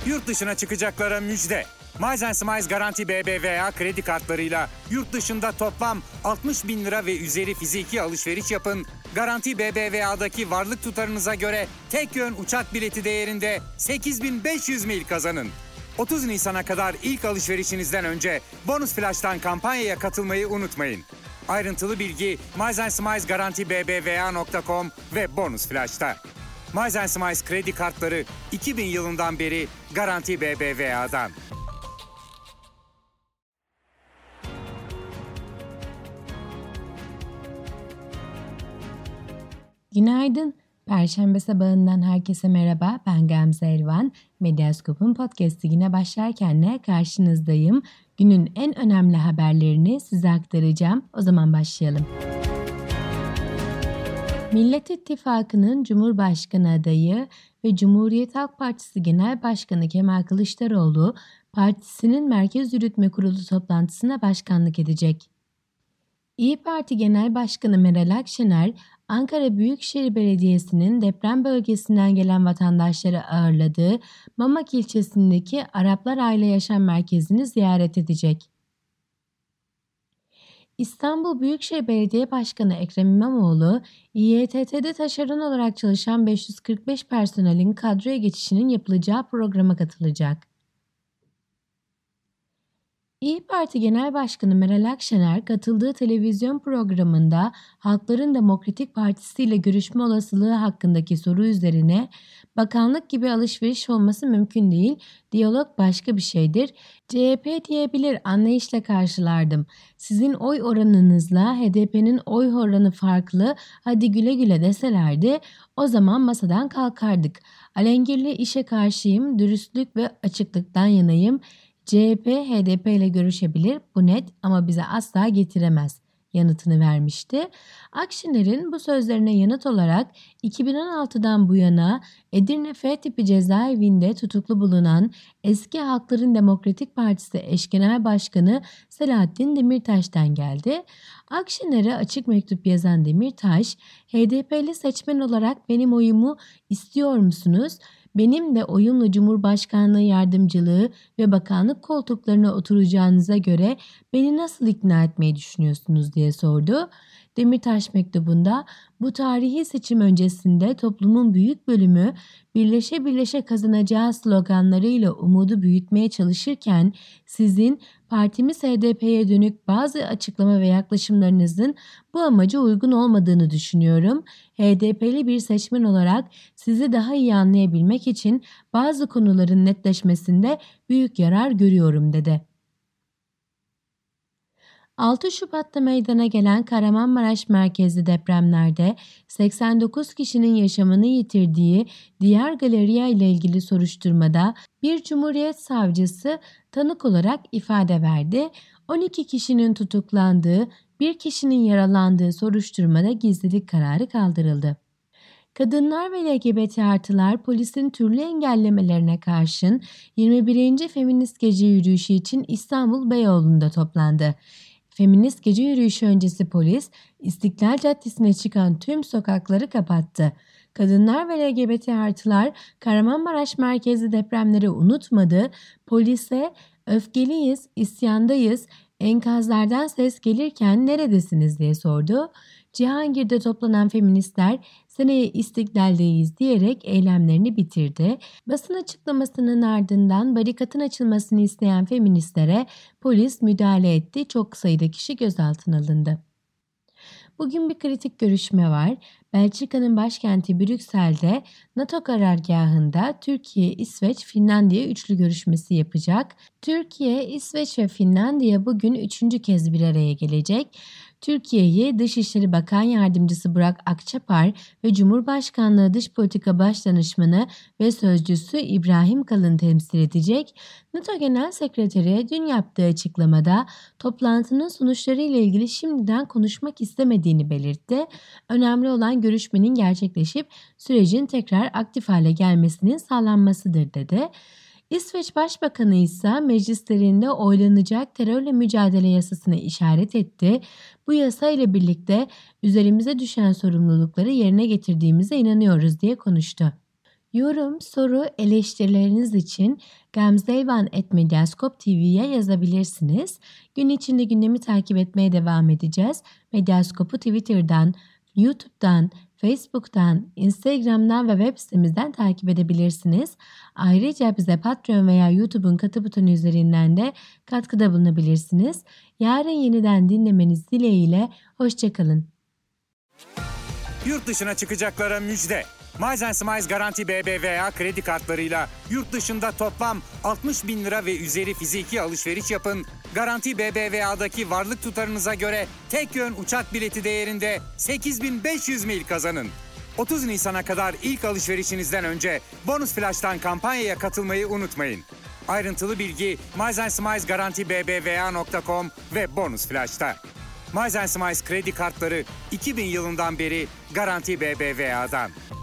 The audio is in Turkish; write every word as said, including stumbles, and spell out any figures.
Yurt dışına çıkacaklara müjde. Miles and Smiles Garanti B B V A kredi kartlarıyla yurt dışında toplam altmış bin lira ve üzeri fiziki alışveriş yapın. Garanti B B V A'daki varlık tutarınıza göre tek yön uçak bileti değerinde sekiz bin beş yüz mil kazanın. otuz Nisan'a kadar ilk alışverişinizden önce Bonus Flash'tan kampanyaya katılmayı unutmayın. Ayrıntılı bilgi Miles and Smiles Garanti B B V A nokta com ve Bonus Flash'ta. Miles and Smiles kredi kartları iki bin yılından beri Garanti B B V A'dan. Günaydın. Perşembe sabahından herkese merhaba. Ben Gamze Elvan. Medyaskop'un podcast'i yine başlarken karşınızdayım. Günün en önemli haberlerini size aktaracağım. O zaman başlayalım. Millet İttifakı'nın Cumhurbaşkanı adayı ve Cumhuriyet Halk Partisi Genel Başkanı Kemal Kılıçdaroğlu, partisinin Merkez Yürütme Kurulu toplantısına başkanlık edecek. İYİ Parti Genel Başkanı Meral Akşener, Ankara Büyükşehir Belediyesi'nin deprem bölgesinden gelen vatandaşları ağırladığı Mamak ilçesindeki Araplar Aile Yaşam Merkezi'ni ziyaret edecek. İstanbul Büyükşehir Belediye Başkanı Ekrem İmamoğlu, İ Y T T'de taşeron olarak çalışan beş yüz kırk beş personelin kadroya geçişinin yapılacağı programa katılacak. İYİ Parti Genel Başkanı Meral Akşener katıldığı televizyon programında Halkların Demokratik Partisi ile görüşme olasılığı hakkındaki soru üzerine bakanlık gibi alışveriş olması mümkün değil, diyalog başka bir şeydir, C H P diyebilir anlayışla karşılardım. Sizin oy oranınızla H D P'nin oy oranı farklı, hadi güle güle deselerdi o zaman masadan kalkardık. Alengirli işe karşıyım, dürüstlük ve açıklıktan yanayım. C H P, H D P ile görüşebilir, bu net ama bize asla getiremez yanıtını vermişti. Akşener'in bu sözlerine yanıt olarak iki bin on altıdan bu yana Edirne F tipi cezaevinde tutuklu bulunan eski Halkların Demokratik Partisi eş genel başkanı Selahattin Demirtaş'tan geldi. Akşener'e açık mektup yazan Demirtaş, H D P'li seçmen olarak benim oyumu istiyor musunuz? Benim de oyumla Cumhurbaşkanlığı yardımcılığı ve bakanlık koltuklarına oturacağınıza göre beni nasıl ikna etmeyi düşünüyorsunuz diye sordu. Demirtaş mektubunda bu tarihi seçim öncesinde toplumun büyük bölümü birleşe birleşe kazanacağı sloganlarıyla umudu büyütmeye çalışırken sizin partimiz H D P'ye dönük bazı açıklama ve yaklaşımlarınızın bu amaca uygun olmadığını düşünüyorum. H D P'li bir seçmen olarak sizi daha iyi anlayabilmek için bazı konuların netleşmesinde büyük yarar görüyorum dedi. altı Şubat'ta meydana gelen Kahramanmaraş merkezli depremlerde seksen dokuz kişinin yaşamını yitirdiği Diyar Galeriya ile ilgili soruşturmada bir Cumhuriyet savcısı tanık olarak ifade verdi. on iki kişinin tutuklandığı, bir kişinin yaralandığı soruşturmada gizlilik kararı kaldırıldı. Kadınlar ve L G B T artılar polisin türlü engellemelerine karşın yirmi birinci Feminist Gece Yürüyüşü için İstanbul Beyoğlu'nda toplandı. Feminist gece yürüyüşü öncesi polis İstiklal Caddesi'ne çıkan tüm sokakları kapattı. Kadınlar ve L G B T artılar Kahramanmaraş merkezli depremleri unutmadı. Polise öfkeliyiz, isyandayız, enkazlardan ses gelirken neredesiniz diye sordu. Cihangir'de toplanan feministler seneye İstiklal'deyiz diyerek eylemlerini bitirdi. Basın açıklamasının ardından barikatın açılmasını isteyen feministlere polis müdahale etti. Çok sayıda kişi gözaltına alındı. Bugün bir kritik görüşme var. Belçika'nın başkenti Brüksel'de NATO karargahında Türkiye, İsveç, Finlandiya üçlü görüşmesi yapacak. Türkiye, İsveç ve Finlandiya bugün üçüncü kez bir araya gelecek. Türkiye'yi Dışişleri Bakan Yardımcısı Burak Akçapar ve Cumhurbaşkanlığı Dış Politika Başdanışmanı ve Sözcüsü İbrahim Kalın temsil edecek. NATO Genel Sekreteri dün yaptığı açıklamada toplantının sonuçları ile ilgili şimdiden konuşmak istemediğini belirtti. Önemli olan görüşmenin gerçekleşip sürecin tekrar aktif hale gelmesinin sağlanmasıdır dedi. İsveç Başbakanı ise meclislerinde oylanacak terörle mücadele yasasına işaret etti. Bu yasa ile birlikte üzerimize düşen sorumlulukları yerine getirdiğimize inanıyoruz diye konuştu. Yorum, soru, eleştirileriniz için gamzeyvan at medyaskop tv'ye yazabilirsiniz. Gün içinde gündemi takip etmeye devam edeceğiz. Medyaskop'u Twitter'dan, YouTube'dan, Facebook'tan, Instagram'dan ve web sitemizden takip edebilirsiniz. Ayrıca bize Patreon veya YouTube'un katı butonu üzerinden de katkıda bulunabilirsiniz. Yarın yeniden dinlemeniz dileğiyle, hoşçakalın. Yurt dışına çıkacaklara müjde. Miles Smiles Garanti B B V A kredi kartlarıyla yurt dışında toplam altmış bin lira ve üzeri fiziki alışveriş yapın. Garanti B B V A'daki varlık tutarınıza göre tek yön uçak bileti değerinde sekiz bin beş yüz mil kazanın. otuz Nisan'a kadar ilk alışverişinizden önce Bonus Flash'tan kampanyaya katılmayı unutmayın. Ayrıntılı bilgi Miles Smiles Garanti B B V A nokta com ve Bonus Flash'ta. Miles Smiles kredi kartları iki bin yılından beri Garanti B B V A'dan.